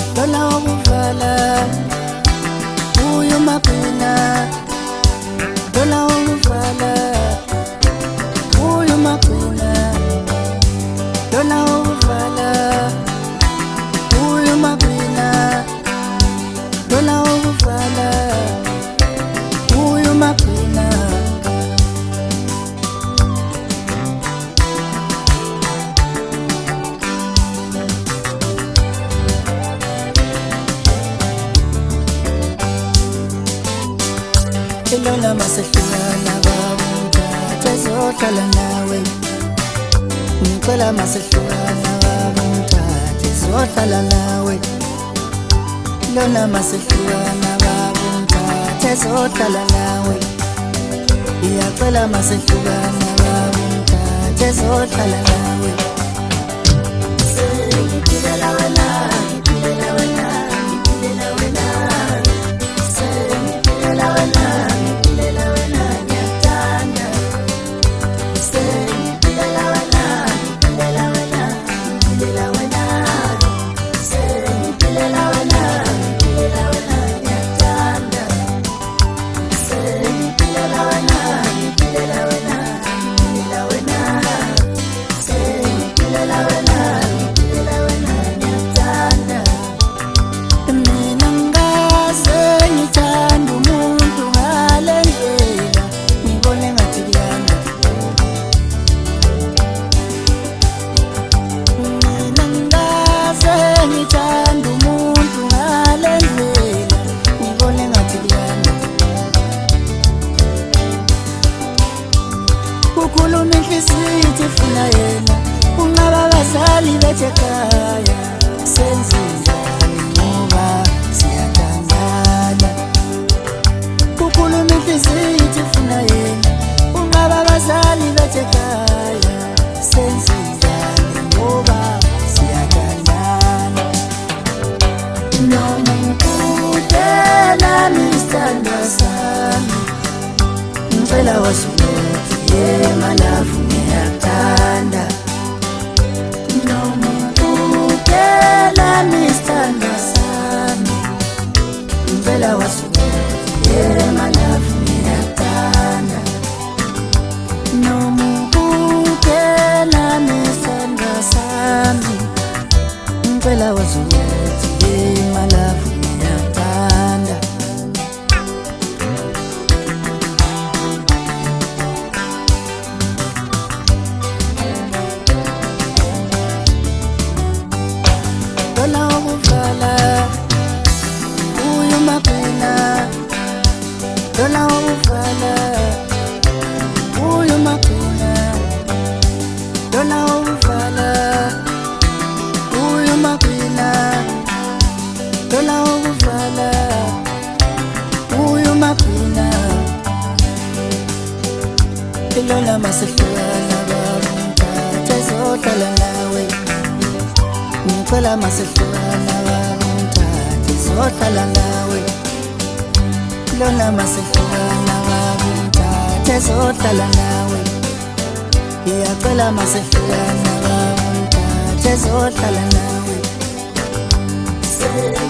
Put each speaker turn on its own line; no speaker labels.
Lona ukuvala uyo maqina, lona ukuvala uyo maqina, lona ukuvala uyo maqina, lona ukuvala uyo maqina. Lona masehlukana babunta tezohlala nawe, ngicela masehlukana babunta tezohlala nawe. Lona masehlukana babunta tezohlala nawe, ngiyacela masehlukana babunta tezohlala nawe. Ngiphilela wena, ngiphilela wena, ngiphilela wena, ngiphilela wena. Ukhuluma inhliziyo ifuna yena, unqaba abazali bethu ekhaya. Senzeni ngoba siyathandana. Ukhuluma inhliziyo ifuna yena, unqaba abazali bethu ekhaya. Senzeni ngoba siyathandana. Noma ngikudela misithandwa sami, ngicela wasukuthi my love ngiyakuthanda. Noma ukela misithandwa sami, ngicela wasukuthi my love ngiyakuthanda. Noma ukela misithandwa sami, ngicela wasukuthi my love ngiyakuthanda. Lona ukuvala uyo maqina, lona ukuvala uyo maqina, lona ukuvala uyo maqina, lona ukuvala uyo maqina. Lona masehlukana babunta tezohlala nawe, ngicela masehlukana babunta tezohlala nawe. Lona masehlukana babunta tezohlala nawe, ngiyacela masehlukana babunta tezohlala nawe.